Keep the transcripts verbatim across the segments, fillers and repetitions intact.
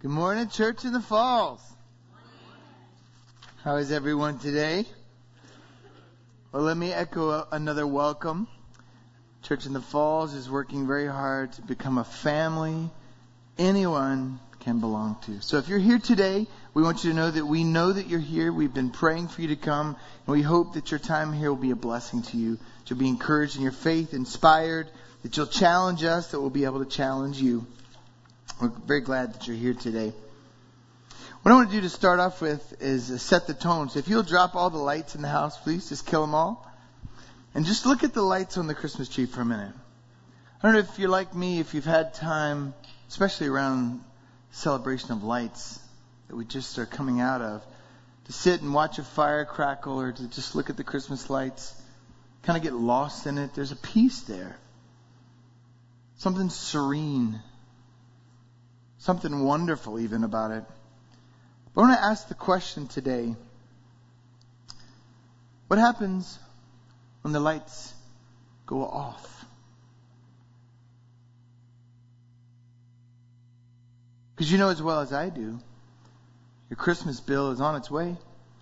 Good morning, Church in the Falls. How is everyone today? Well, let me echo another welcome. Church in the Falls is working very hard to become a family anyone can belong to. So if you're here today, we want you to know that we know that you're here. We've been praying for you to come, and we hope that your time here will be a blessing to you. That you'll be encouraged in your faith, inspired, that you'll challenge us, that we'll be able to challenge you. We're very glad that you're here today. What I want to do to start off with is set the tone. So if you'll drop all the lights in the house, please, just kill them all. And just look at the lights on the Christmas tree for a minute. I don't know if you're like me, if you've had time, especially around celebration of lights that we just are coming out of, to sit and watch a fire crackle or to just look at the Christmas lights, kind of get lost in it. There's a peace there. Something serene. Something wonderful even about it. But I want to ask the question today. What happens when the lights go off? Because you know as well as I do, your Christmas bill is on its way.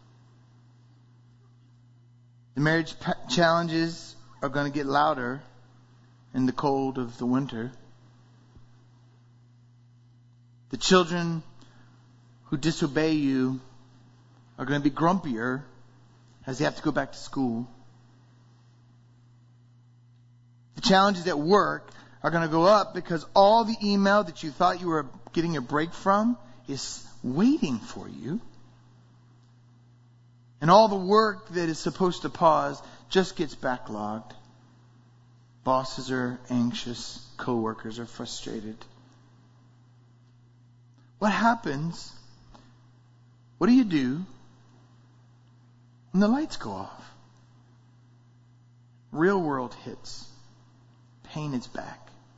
The marriage pa- challenges are going to get louder in the cold of the winter. The children who disobey you are going to be grumpier as they have to go back to school. The challenges at work are going to go up because all the email that you thought you were getting a break from is waiting for you. And all the work that is supposed to pause just gets backlogged. Bosses are anxious. Co-workers are frustrated. What happens? What do you do when the lights go off? Real world hits. Pain is back.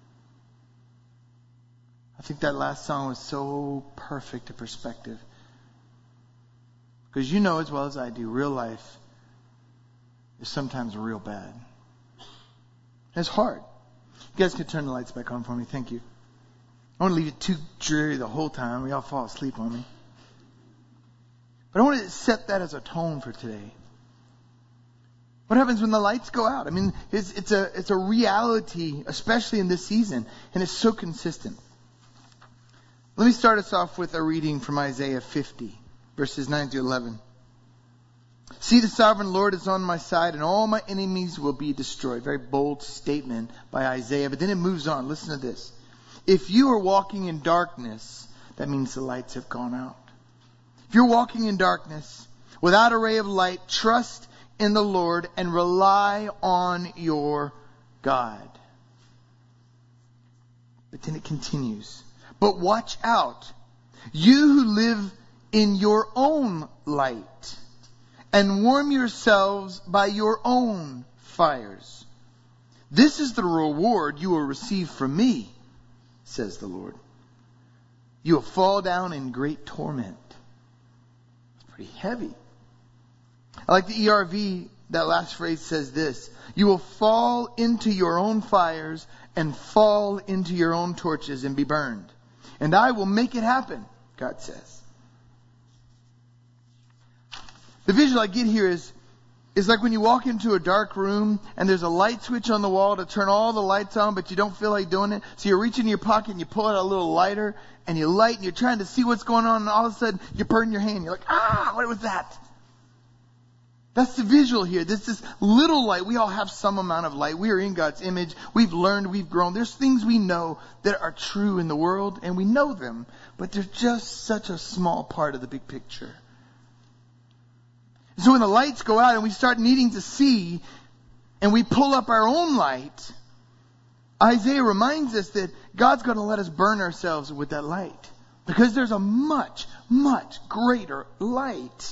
I think that last song was so perfect a perspective. Because you know as well as I do, real life is sometimes real bad. It's hard. You guys can turn the lights back on for me. Thank you. I don't want to leave it too dreary the whole time. We all fall asleep on me. But I want to set that as a tone for today. What happens when the lights go out? I mean, it's, it's a it's a reality, especially in this season, and it's so consistent. Let me start us off with a reading from Isaiah fifty, verses nine to eleven. See, the sovereign Lord is on my side, and all my enemies will be destroyed. Very bold statement by Isaiah, but then it moves on. Listen to this. If you are walking in darkness, that means the lights have gone out. If you're walking in darkness, without a ray of light, trust in the Lord and rely on your God. But then it continues. But watch out, you who live in your own light, and warm yourselves by your own fires. This is the reward you will receive from me, says the Lord. You will fall down in great torment. It's pretty heavy. I like the E R V. That last phrase says this. You will fall into your own fires and fall into your own torches and be burned. And I will make it happen, God says. The visual I get here is, is like when you walk into a dark room and there's a light switch on the wall to turn all the lights on, but you don't feel like doing it. So you reach in your pocket and you pull out a little lighter and you light and you're trying to see what's going on, and all of a sudden you burn your hand. You're like, ah, what was that? That's the visual here. This is little light. We all have some amount of light. We are in God's image. We've learned, we've grown. There's things we know that are true in the world, and we know them, but they're just such a small part of the big picture. So when the lights go out and we start needing to see, and we pull up our own light, Isaiah reminds us that God's going to let us burn ourselves with that light. Because there's a much, much greater light.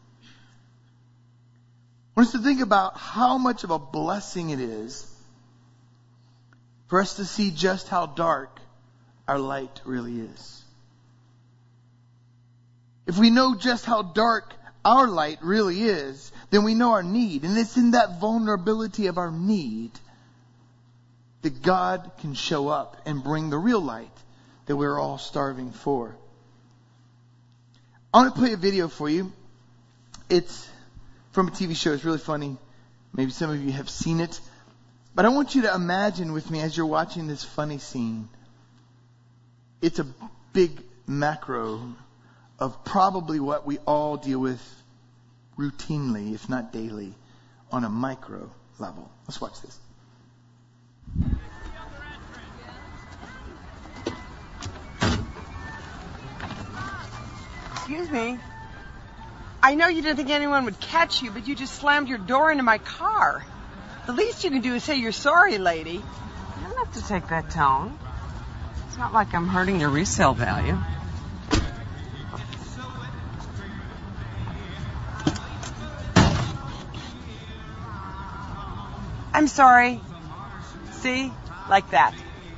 I want us to think about how much of a blessing it is for us to see just how dark our light really is. If we know just how dark our light really is, then we know our need. And it's in that vulnerability of our need that God can show up and bring the real light that we're all starving for. I want to play a video for you. It's from a T V show. It's really funny. Maybe some of you have seen it. But I want you to imagine with me as you're watching this funny scene. It's a big macro of probably what we all deal with routinely, if not daily, on a micro level. Let's watch this. Excuse me. I know you didn't think anyone would catch you, but you just slammed your door into my car. The least you can do is say you're sorry, lady. You don't have to take that tone. It's not like I'm hurting your resale value. I'm sorry. See? Like that.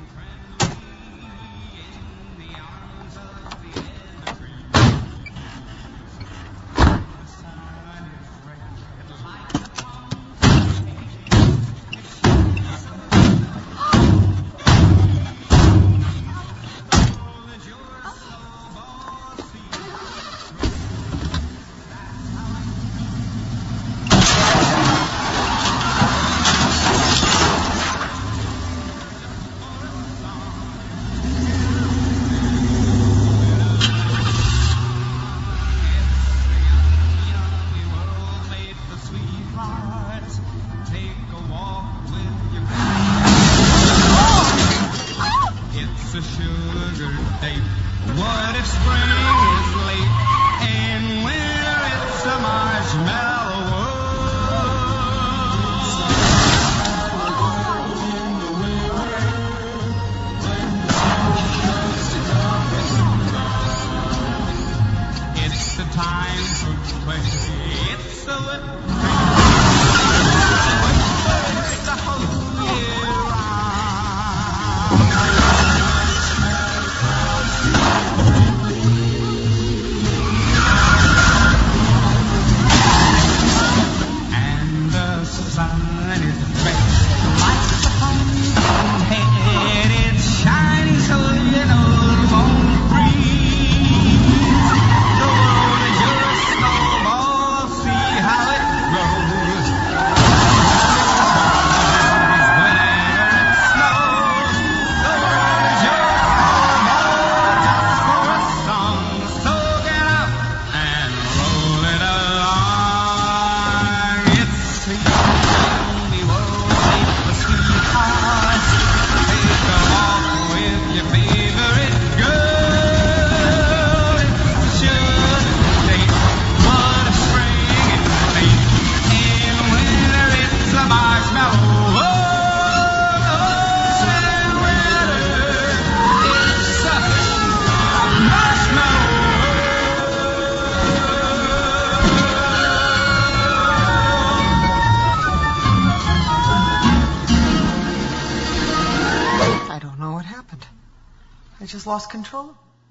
I just lost control.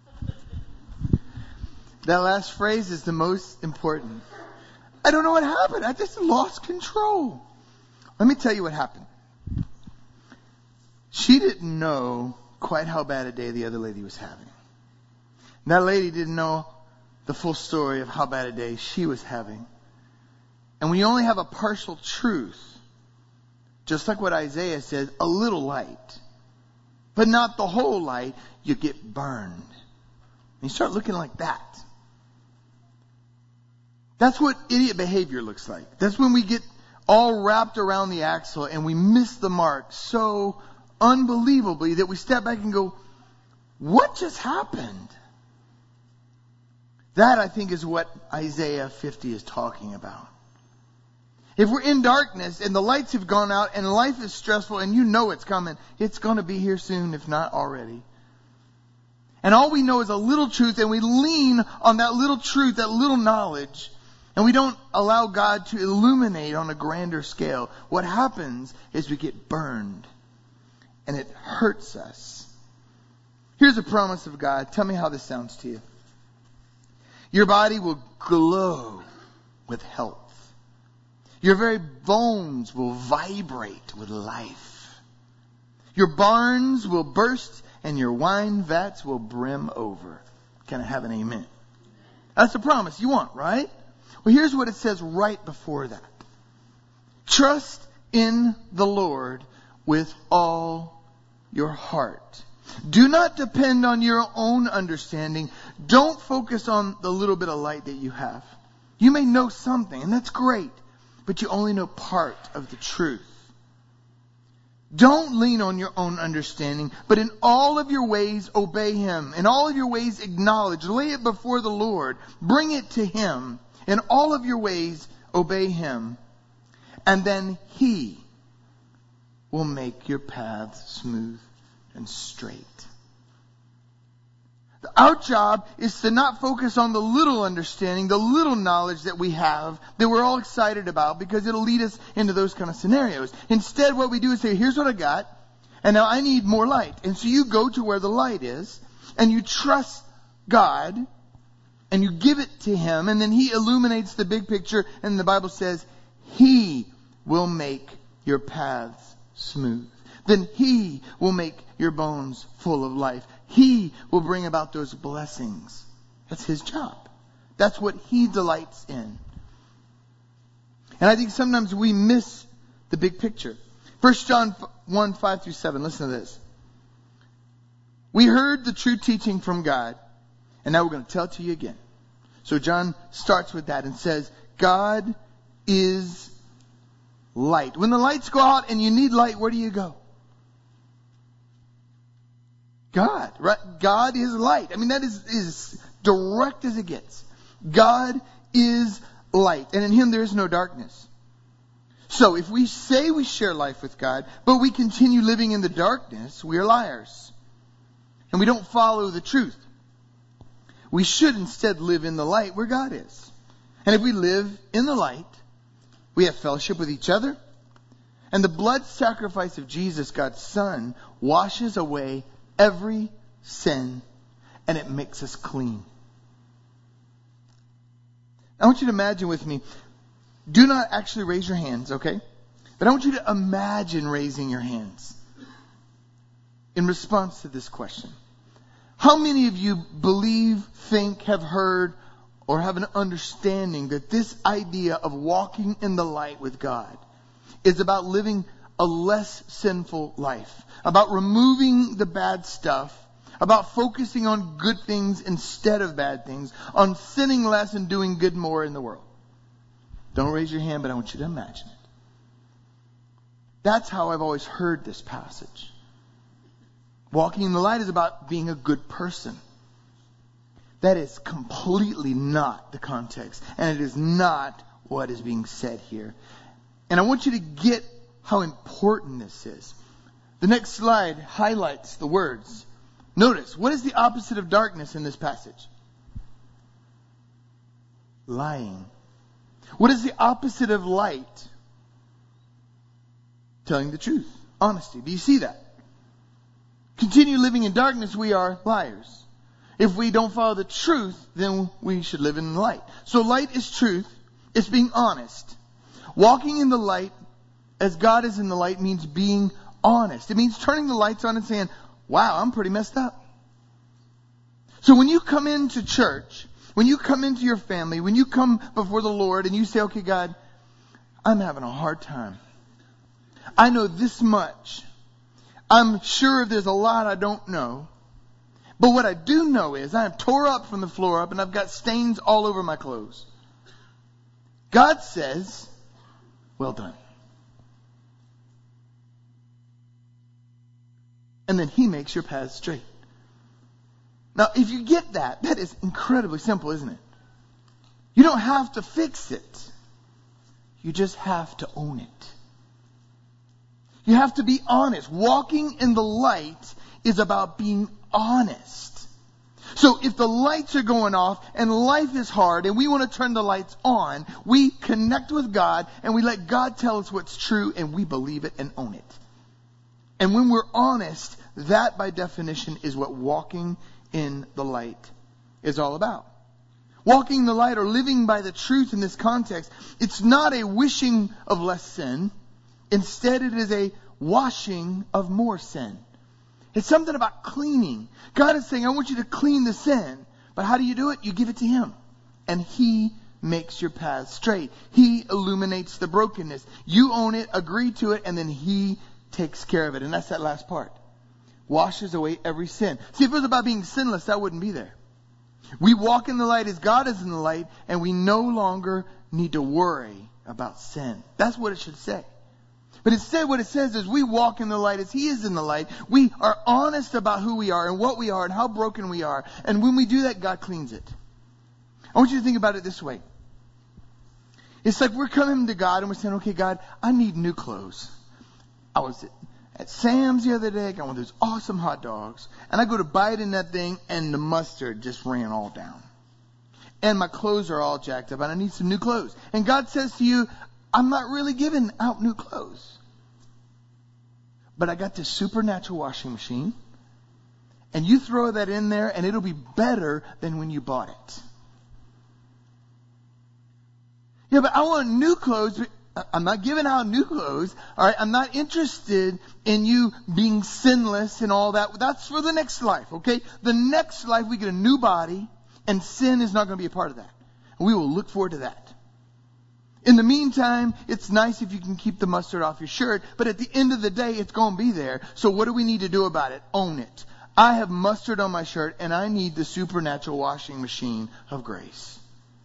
That last phrase is the most important. I don't know what happened. I just lost control. Let me tell you what happened. She didn't know quite how bad a day the other lady was having. That lady didn't know the full story of how bad a day she was having. And when you only have a partial truth, just like what Isaiah says, a little light, but not the whole light, you get burned. And you start looking like that. That's what idiot behavior looks like. That's when we get all wrapped around the axle and we miss the mark so unbelievably that we step back and go, what just happened? That, I think, is what Isaiah fifty is talking about. If we're in darkness and the lights have gone out and life is stressful and you know it's coming, it's going to be here soon, if not already. And all we know is a little truth, and we lean on that little truth, that little knowledge, and we don't allow God to illuminate on a grander scale. What happens is we get burned, and it hurts us. Here's a promise of God. Tell me how this sounds to you. Your body will glow with health. Your very bones will vibrate with life. Your barns will burst and your wine vats will brim over. Can I have an amen? That's the promise you want, right? Well, here's what it says right before that. Trust in the Lord with all your heart. Do not depend on your own understanding. Don't focus on the little bit of light that you have. You may know something, and that's great, but you only know part of the truth. Don't lean on your own understanding, but in all of your ways obey Him. In all of your ways acknowledge. Lay it before the Lord. Bring it to Him. In all of your ways obey Him. And then He will make your paths smooth and straight. Our job is to not focus on the little understanding, the little knowledge that we have, that we're all excited about, because it'll lead us into those kind of scenarios. Instead, what we do is say, here's what I got, and now I need more light. And so you go to where the light is, and you trust God, and you give it to Him, and then He illuminates the big picture, and the Bible says, He will make your paths smooth. Then He will make your bones full of life. He will bring about those blessings. That's His job. That's what He delights in. And I think sometimes we miss the big picture. First John one, five through seven. Listen to this. We heard the true teaching from God, and now we're going to tell it to you again. So John starts with that and says, God is light. When the lights go out and you need light, where do you go? God, right? God is light. I mean, that is as direct as it gets. God is light, and in Him there is no darkness. So if we say we share life with God, but we continue living in the darkness, we are liars. And we don't follow the truth. We should instead live in the light where God is. And if we live in the light, we have fellowship with each other. And the blood sacrifice of Jesus, God's Son, washes away every sin, and it makes us clean. I want you to imagine with me, do not actually raise your hands, okay? But I want you to imagine raising your hands in response to this question. How many of you believe, think, have heard, or have an understanding that this idea of walking in the light with God is about living a less sinful life, about removing the bad stuff, about focusing on good things instead of bad things, on sinning less and doing good more in the world? Don't raise your hand, but I want you to imagine it. That's how I've always heard this passage. Walking in the light is about being a good person. That is completely not the context, and it is not what is being said here. And I want you to get how important this is. The next slide highlights the words. Notice, what is the opposite of darkness in this passage? Lying. What is the opposite of light? Telling the truth. Honesty. Do you see that? Continue living in darkness, we are liars. If we don't follow the truth, then we should live in the light. So light is truth. It's being honest. Walking in the light as God is in the light means being honest. It means turning the lights on and saying, wow, I'm pretty messed up. So when you come into church, when you come into your family, when you come before the Lord and you say, okay, God, I'm having a hard time. I know this much. I'm sure there's a lot I don't know. But what I do know is I am tore up from the floor up and I've got stains all over my clothes. God says, well done. And then He makes your path straight. Now, if you get that, that is incredibly simple, isn't it? You don't have to fix it. You just have to own it. You have to be honest. Walking in the light is about being honest. So if the lights are going off and life is hard and we want to turn the lights on, we connect with God and we let God tell us what's true and we believe it and own it. And when we're honest, that by definition is what walking in the light is all about. Walking in the light or living by the truth in this context, it's not a wishing of less sin. Instead, it is a washing of more sin. It's something about cleaning. God is saying, I want you to clean the sin. But how do you do it? You give it to Him. And He makes your path straight. He illuminates the brokenness. You own it, agree to it, and then He takes care of it. And that's that last part. Washes away every sin. See, if it was about being sinless, that wouldn't be there. We walk in the light as God is in the light, and we no longer need to worry about sin. That's what it should say. But instead what it says is we walk in the light as He is in the light. We are honest about who we are and what we are and how broken we are. And when we do that, God cleans it. I want you to think about it this way. It's like we're coming to God and we're saying, okay, God, I need new clothes. I was at Sam's the other day. I got one of those awesome hot dogs. And I go to bite in that thing and the mustard just ran all down. And my clothes are all jacked up and I need some new clothes. And God says to you, I'm not really giving out new clothes. But I got this supernatural washing machine. And you throw that in there and it'll be better than when you bought it. Yeah, but I want new clothes. But I'm not giving out new clothes. All right, I'm not interested in you being sinless and all that. That's for the next life, okay? The next life we get a new body and sin is not going to be a part of that. And we will look forward to that. In the meantime, it's nice if you can keep the mustard off your shirt, but at the end of the day, it's going to be there. So what do we need to do about it? Own it. I have mustard on my shirt and I need the supernatural washing machine of grace.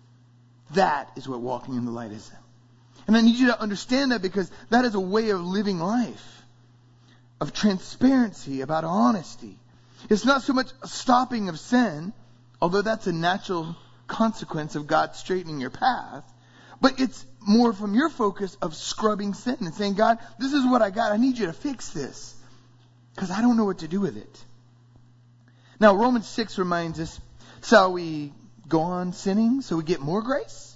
That is what walking in the light is. And I need you to understand that because that is a way of living life. Of transparency, about honesty. It's not so much a stopping of sin, although that's a natural consequence of God straightening your path. But it's more from your focus of scrubbing sin and saying, God, this is what I got. I need you to fix this. Because I don't know what to do with it. Now, Romans six reminds us, shall we go on sinning so we get more grace?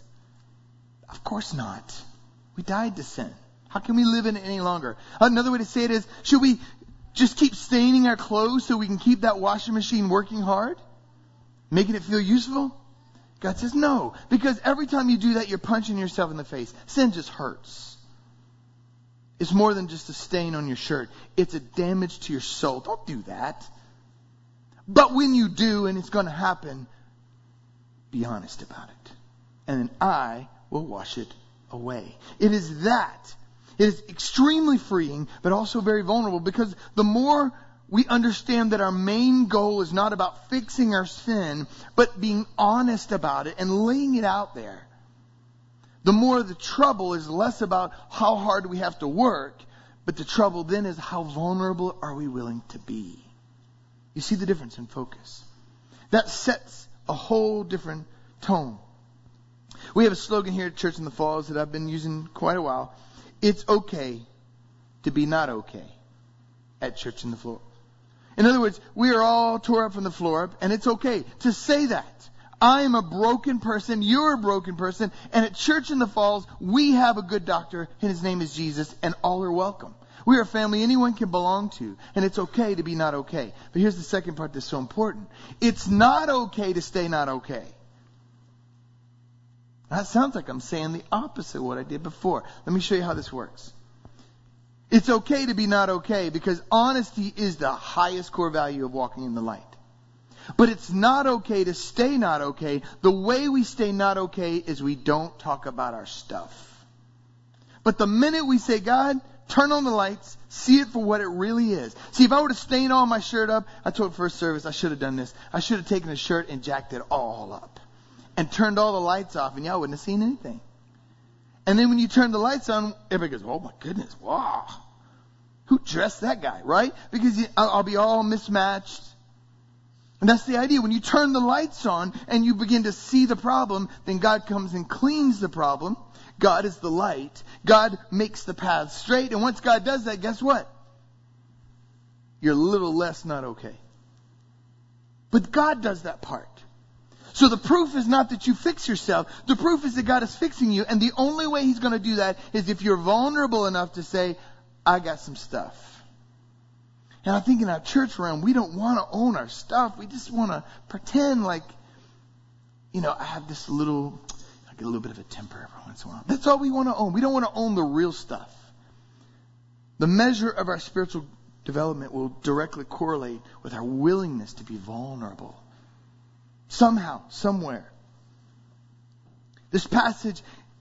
Of course not. We died to sin. How can we live in it any longer? Another way to say it is, should we just keep staining our clothes so we can keep that washing machine working hard? Making it feel useful? God says no. Because every time you do that, you're punching yourself in the face. Sin just hurts. It's more than just a stain on your shirt. It's a damage to your soul. Don't do that. But when you do, and it's going to happen, be honest about it. And then I will wash it away. It is that. It is extremely freeing, but also very vulnerable, because the more we understand that our main goal is not about fixing our sin, but being honest about it and laying it out there, the more the trouble is less about how hard we have to work, but the trouble then is how vulnerable are we willing to be. You see the difference in focus. That sets a whole different tone. We have a slogan here at Church in the Falls that I've been using quite a while. It's okay to be not okay at Church in the Floor. In other words, we are all tore up from the floor up, and it's okay to say that. I am a broken person, you're a broken person, and at Church in the Falls, we have a good doctor, and his name is Jesus, and all are welcome. We are a family anyone can belong to, and it's okay to be not okay. But here's the second part that's so important. It's not okay to stay not okay. That sounds like I'm saying the opposite of what I did before. Let me show you how this works. It's okay to be not okay because honesty is the highest core value of walking in the light. But it's not okay to stay not okay. The way we stay not okay is we don't talk about our stuff. But the minute we say, God, turn on the lights, see it for what it really is. See, if I were to stain all my shirt up, I told first service I should have done this. I should have taken a shirt and jacked it all up. And turned all the lights off, and y'all wouldn't have seen anything. And then when you turn the lights on, everybody goes, oh my goodness, wow. Who dressed that guy, right? Because I'll be all mismatched. And that's the idea. When you turn the lights on and you begin to see the problem, then God comes and cleans the problem. God is the light. God makes the path straight. And once God does that, guess what? You're a little less not okay. But God does that part. So the proof is not that you fix yourself. The proof is that God is fixing you. And the only way He's going to do that is if you're vulnerable enough to say, I got some stuff. And I think in our church realm, we don't want to own our stuff. We just want to pretend like, you know, I have this little, I get a little bit of a temper every once in a while. That's all we want to own. We don't want to own the real stuff. The measure of our spiritual development will directly correlate with our willingness to be vulnerable. Somehow, somewhere. This passage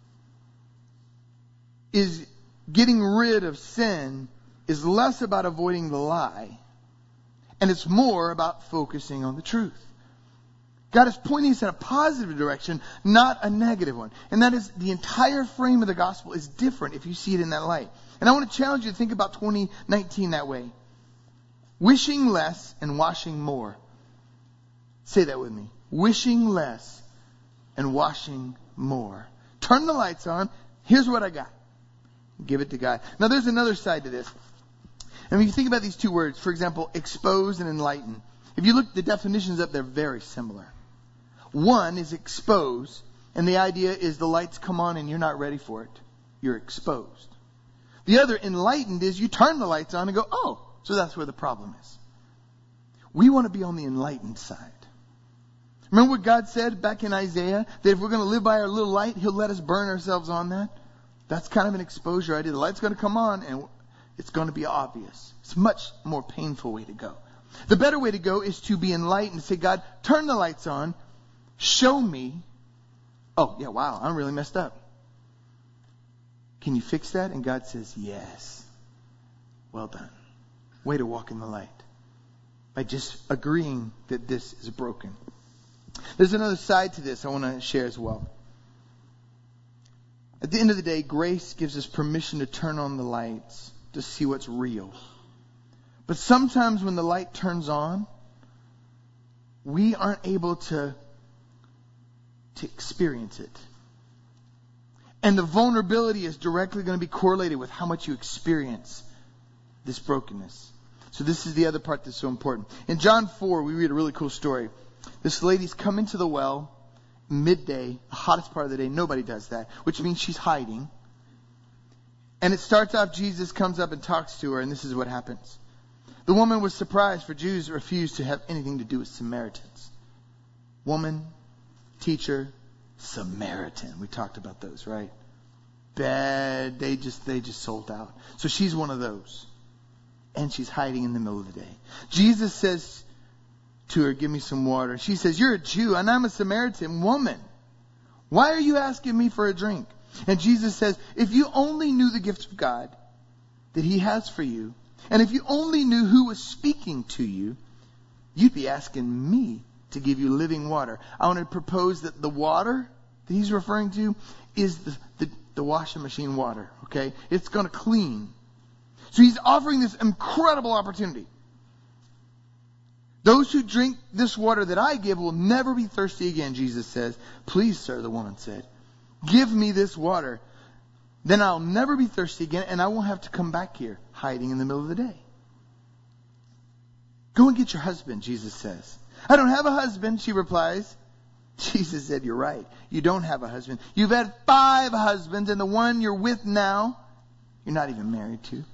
is getting rid of sin is less about avoiding the lie, and it's more about focusing on the truth. God is pointing us in a positive direction, not a negative one. And that is, the entire frame of the gospel is different if you see it in that light. And I want to challenge you to think about twenty nineteen that way. Wishing less and washing more. Say that with me. Wishing less and washing more. Turn the lights on. Here's what I got. Give it to God. Now there's another side to this. And when you think about these two words, for example, expose and enlighten. If you look at the definitions up, they're very similar. One is expose, and the idea is the lights come on and you're not ready for it. You're exposed. The other, enlightened, is you turn the lights on and go, oh, so that's where the problem is. We want to be on the enlightened side. Remember what God said back in Isaiah? That if we're going to live by our little light, He'll let us burn ourselves on that. That's kind of an exposure idea. The light's going to come on and it's going to be obvious. It's a much more painful way to go. The better way to go is to be enlightened. Say, God, turn the lights on. Show me. Oh, yeah, wow, I'm really messed up. Can you fix that? And God says, yes. Well done. Way to walk in the light. By just agreeing that this is broken. There's another side to this I want to share as well. At the end of the day, grace gives us permission to turn on the lights to see what's real. But sometimes when the light turns on, we aren't able to, to experience it. And the vulnerability is directly going to be correlated with how much you experience this brokenness. So this is the other part that's so important. In John four, we read a really cool story. This lady's coming to the well midday, the hottest part of the day. Nobody does that, which means she's hiding. And it starts off, Jesus comes up and talks to her, and this is what happens. The woman was surprised, for Jews refused to have anything to do with Samaritans. Woman, teacher, Samaritan. We talked about those, right? Bad. They just, they just sold out. So she's one of those. And she's hiding in the middle of the day. Jesus says to her, give me some water. She says, you're a Jew and I'm a Samaritan woman. Why are you asking me for a drink? And Jesus says, if you only knew the gift of God that He has for you, and if you only knew who was speaking to you, you'd be asking me to give you living water. I want to propose that the water that He's referring to is the, the, the washing machine water, okay? It's going to clean. So He's offering this incredible opportunity. Those who drink this water that I give will never be thirsty again, Jesus says. Please, sir, the woman said, give me this water. Then I'll never be thirsty again, and I won't have to come back here hiding in the middle of the day. Go and get your husband, Jesus says. I don't have a husband, she replies. Jesus said, you're right. You don't have a husband. You've had five husbands, and the one you're with now, you're not even married to.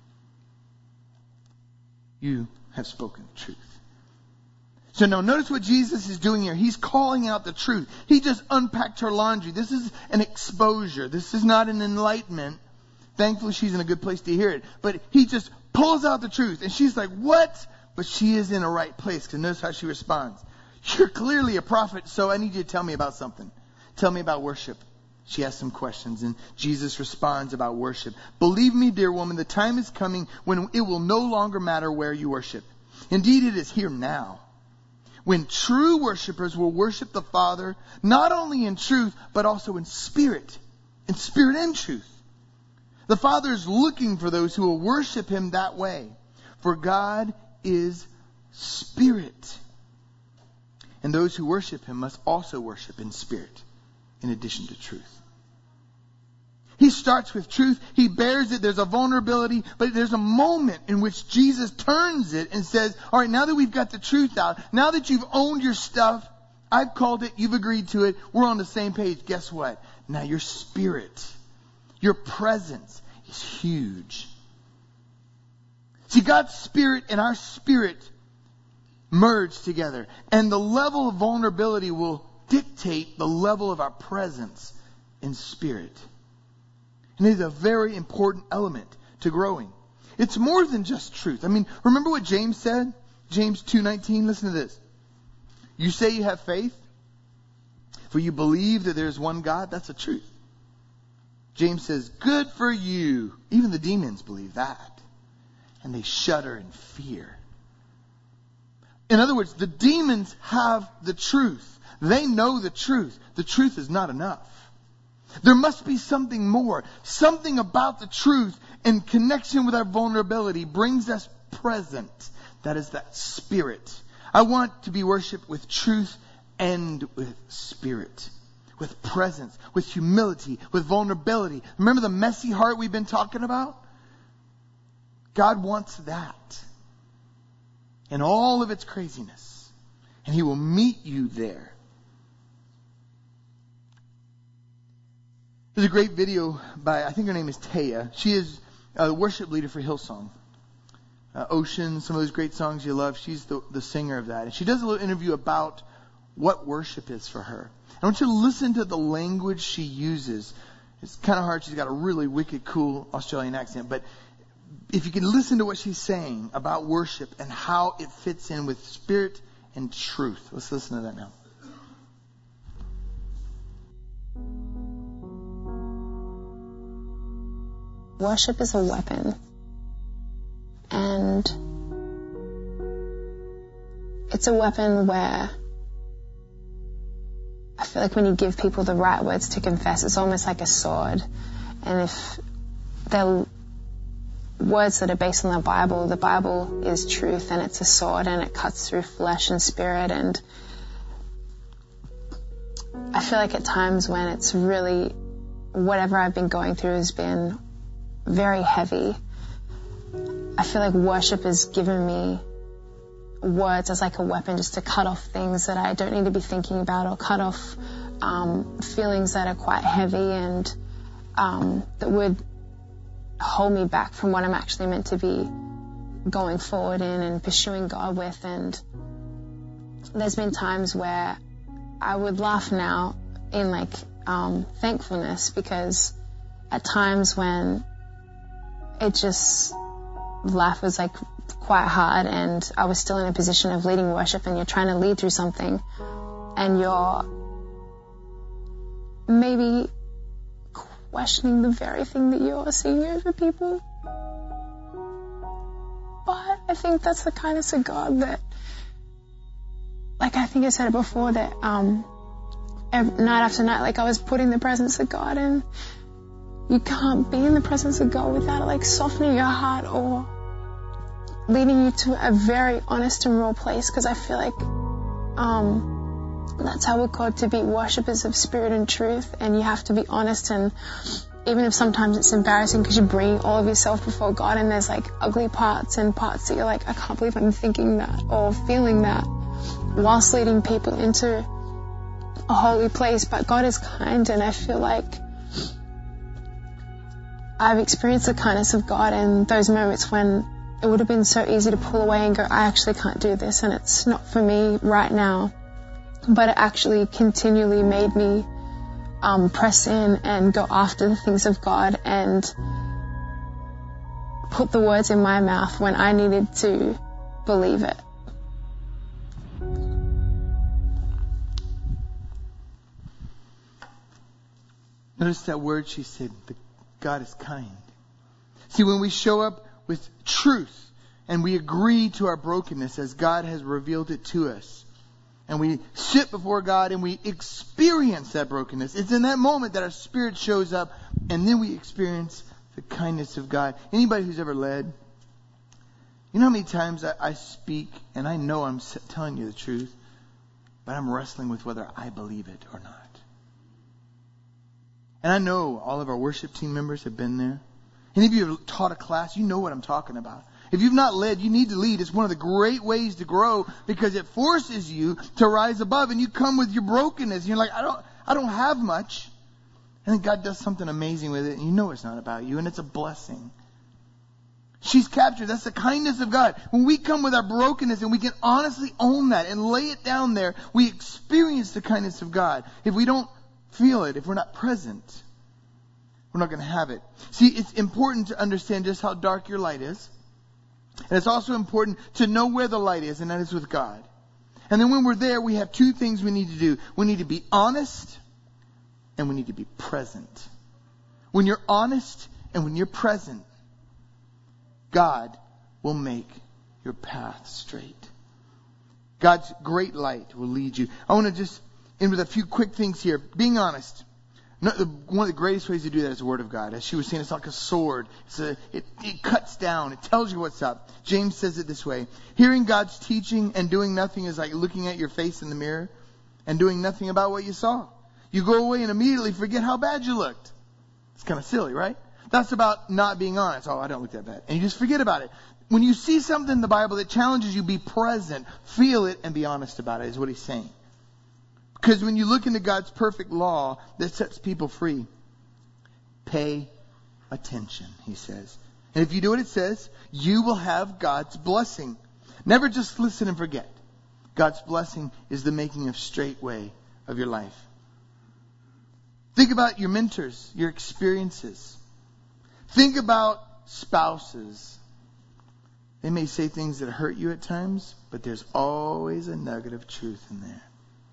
You have spoken the truth. So now notice what Jesus is doing here. He's calling out the truth. He just unpacked her laundry. This is an exposure. This is not an enlightenment. Thankfully, she's in a good place to hear it. But he just pulls out the truth. And she's like, what? But she is in a right place. Because notice how she responds. You're clearly a prophet, so I need you to tell me about something. Tell me about worship. She asks some questions, and Jesus responds about worship. Believe me, dear woman, the time is coming when it will no longer matter where you worship. Indeed, it is here now. When true worshipers will worship the Father, not only in truth, but also in spirit. In spirit and truth. The Father is looking for those who will worship Him that way. For God is spirit. And those who worship Him must also worship in spirit, in addition to truth. He starts with truth. He bears it. There's a vulnerability, but there's a moment in which Jesus turns it and says, all right, now that we've got the truth out, now that you've owned your stuff, I've called it, you've agreed to it, we're on the same page. Guess what? Now your spirit, your presence is huge. See, God's spirit and our spirit merge together, and the level of vulnerability will dictate the level of our presence in spirit. And it is a very important element to growing. It's more than just truth. I mean, remember what James said? James two nineteen, listen to this. You say you have faith? For you believe that there's one God, that's a truth. James says, good for you. Even the demons believe that. And they shudder in fear. In other words, the demons have the truth. They know the truth. The truth is not enough. There must be something more. Something about the truth in connection with our vulnerability brings us present. That is that spirit. I want to be worshipped with truth and with spirit. With presence, with humility, with vulnerability. Remember the messy heart we've been talking about? God wants that. In all of its craziness. And He will meet you there. There's a great video by, I think her name is Taya. She is a worship leader for Hillsong. Uh, Ocean, some of those great songs you love. She's the, the singer of that. And she does a little interview about what worship is for her. I want you to listen to the language she uses. It's kind of hard. She's got a really wicked, cool Australian accent. But if you can listen to what she's saying about worship and how it fits in with spirit and truth. Let's listen to that now. Worship is a weapon. And it's a weapon where I feel like when you give people the right words to confess, it's almost like a sword. And if they're words that are based on the Bible, the Bible is truth and it's a sword and it cuts through flesh and spirit. And I feel like at times when it's really, whatever I've been going through has been very heavy, I feel like worship has given me words as like a weapon just to cut off things that I don't need to be thinking about, or cut off um, feelings that are quite heavy and um, that would hold me back from what I'm actually meant to be going forward in and pursuing God with. And there's been times where I would laugh now in like um, thankfulness, because at times when it just, life was like quite hard and I was still in a position of leading worship, and you're trying to lead through something and you're maybe questioning the very thing that you're seeing over people. But I think that's the kindness of God that, like I think I said it before, that um, every, night after night, like I was putting the presence of God, and you can't be in the presence of God without it like softening your heart or leading you to a very honest and raw place, because I feel like um, that's how we're called to be worshippers of spirit and truth. And you have to be honest, and even if sometimes it's embarrassing because you're bringing all of yourself before God and there's like ugly parts and parts that you're like, I can't believe I'm thinking that or feeling that, whilst leading people into a holy place. But God is kind, and I feel like I've experienced the kindness of God in those moments when it would have been so easy to pull away and go, I actually can't do this and it's not for me right now. But it actually continually made me um, press in and go after the things of God and put the words in my mouth when I needed to believe it. Notice that word she said, that God is kind. See, when we show up with truth and we agree to our brokenness as God has revealed it to us, and we sit before God and we experience that brokenness, it's in that moment that our spirit shows up, and then we experience the kindness of God. Anybody who's ever led, you know how many times I, I speak and I know I'm telling you the truth, but I'm wrestling with whether I believe it or not. And I know all of our worship team members have been there. Any of you have taught a class, you know what I'm talking about. If you've not led, you need to lead. It's one of the great ways to grow, because it forces you to rise above, and you come with your brokenness. And you're like, I don't, I don't have much. And then God does something amazing with it, and you know it's not about you, and it's a blessing. She's captured. That's the kindness of God. When we come with our brokenness and we can honestly own that and lay it down there, we experience the kindness of God. If we don't feel it, if we're not present, we're not going to have it. See, it's important to understand just how dark your light is. And it's also important to know where the light is, and that is with God. And then when we're there, we have two things we need to do. We need to be honest and we need to be present. When you're honest and when you're present, God will make your path straight. God's great light will lead you. I want to just end with a few quick things here. Being honest. No, the, one of the greatest ways to do that is the Word of God. As she was saying, it's like a sword. It's a, it, it cuts down. It tells you what's up. James says it this way. Hearing God's teaching and doing nothing is like looking at your face in the mirror and doing nothing about what you saw. You go away and immediately forget how bad you looked. It's kind of silly, right? That's about not being honest. Oh, I don't look that bad. And you just forget about it. When you see something in the Bible that challenges you, be present, feel it, and be honest about it, is what he's saying. Because when you look into God's perfect law that sets people free, pay attention, he says. And if you do what it says, you will have God's blessing. Never just listen and forget. God's blessing is the making of straight way of your life. Think about your mentors, your experiences. Think about spouses. They may say things that hurt you at times, but there's always a nugget of truth in there.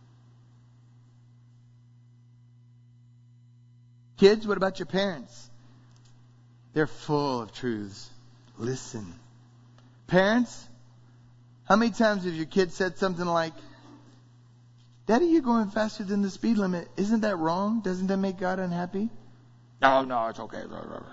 Kids, what about your parents? They're full of truths. Listen. Parents, how many times have your kid said something like, Daddy, you're going faster than the speed limit. Isn't that wrong? Doesn't that make God unhappy? No, no, it's okay.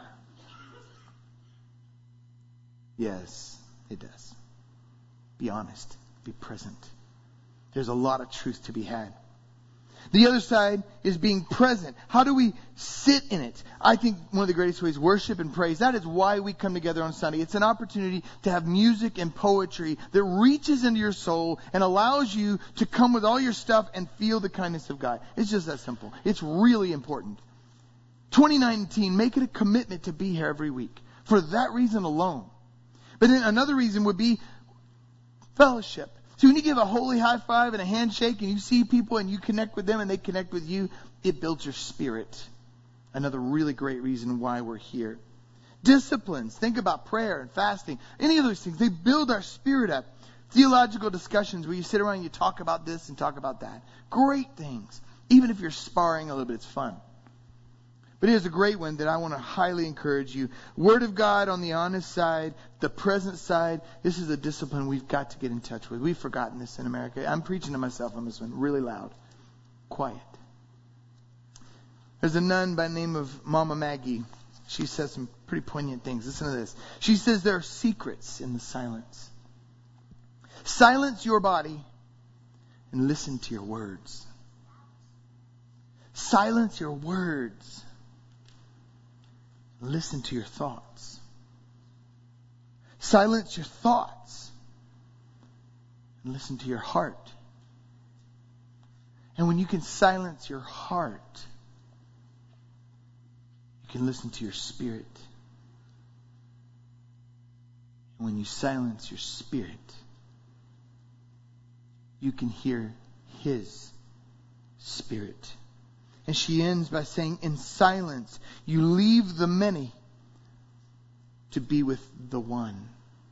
Yes, it does. Be honest. Be present. There's a lot of truth to be had. The other side is being present. How do we sit in it? I think one of the greatest ways, worship and praise. That is why we come together on Sunday. It's an opportunity to have music and poetry that reaches into your soul and allows you to come with all your stuff and feel the kindness of God. It's just that simple. It's really important. twenty nineteen, make it a commitment to be here every week. For that reason alone. But then another reason would be fellowship. So when you give a holy high five and a handshake and you see people and you connect with them and they connect with you, it builds your spirit. Another really great reason why we're here. Disciplines. Think about prayer and fasting. Any of those things. They build our spirit up. Theological discussions where you sit around and you talk about this and talk about that. Great things. Even if you're sparring a little bit, it's fun. But here's a great one that I want to highly encourage you. Word of God on the honest side, the present side. This is a discipline we've got to get in touch with. We've forgotten this in America. I'm preaching to myself on this one, really loud. Quiet. There's a nun by the name of Mama Maggie. She says some pretty poignant things. Listen to this. She says there are secrets in the silence. Silence your body and listen to your words. Silence your words. Listen to your thoughts. Silence your thoughts and listen to your heart. And when you can silence your heart, you can listen to your spirit. And when you silence your spirit, you can hear His Spirit. And she ends by saying, in silence, you leave the many to be with the one.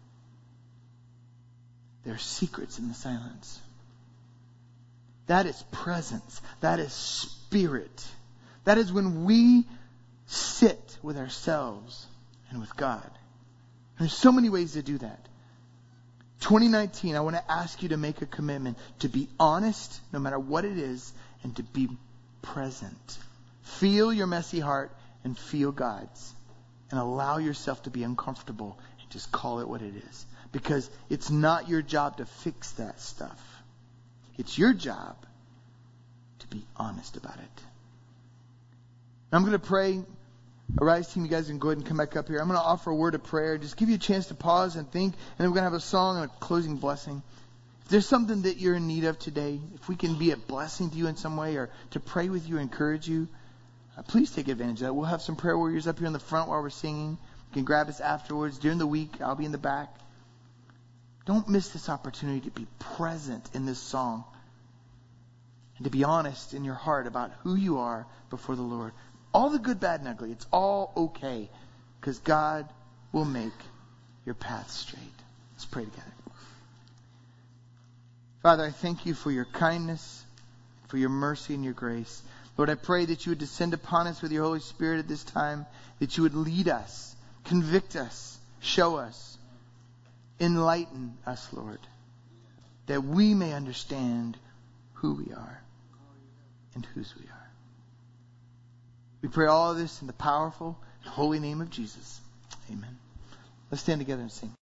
There are secrets in the silence. That is presence. That is spirit. That is when we sit with ourselves and with God. There's so many ways to do that. twenty nineteen, I want to ask you to make a commitment to be honest, no matter what it is, and to be present. Feel your messy heart and feel God's. And allow yourself to be uncomfortable and just call it what it is. Because it's not your job to fix that stuff. It's your job to be honest about it. I'm going to pray. Arise team, you guys can go ahead and come back up here. I'm going to offer a word of prayer. Just give you a chance to pause and think. And then we're going to have a song and a closing blessing. If there's something that you're in need of today, if we can be a blessing to you in some way or to pray with you, encourage you, uh, please take advantage of that. We'll have some prayer warriors up here in the front while we're singing. You can grab us afterwards. During the week, I'll be in the back. Don't miss this opportunity to be present in this song and to be honest in your heart about who you are before the Lord. All the good, bad, and ugly, it's all okay because God will make your path straight. Let's pray together. Father, I thank you for your kindness, for your mercy and your grace. Lord, I pray that you would descend upon us with your Holy Spirit at this time, that you would lead us, convict us, show us, enlighten us, Lord, that we may understand who we are and whose we are. We pray all of this in the powerful and holy name of Jesus. Amen. Let's stand together and sing.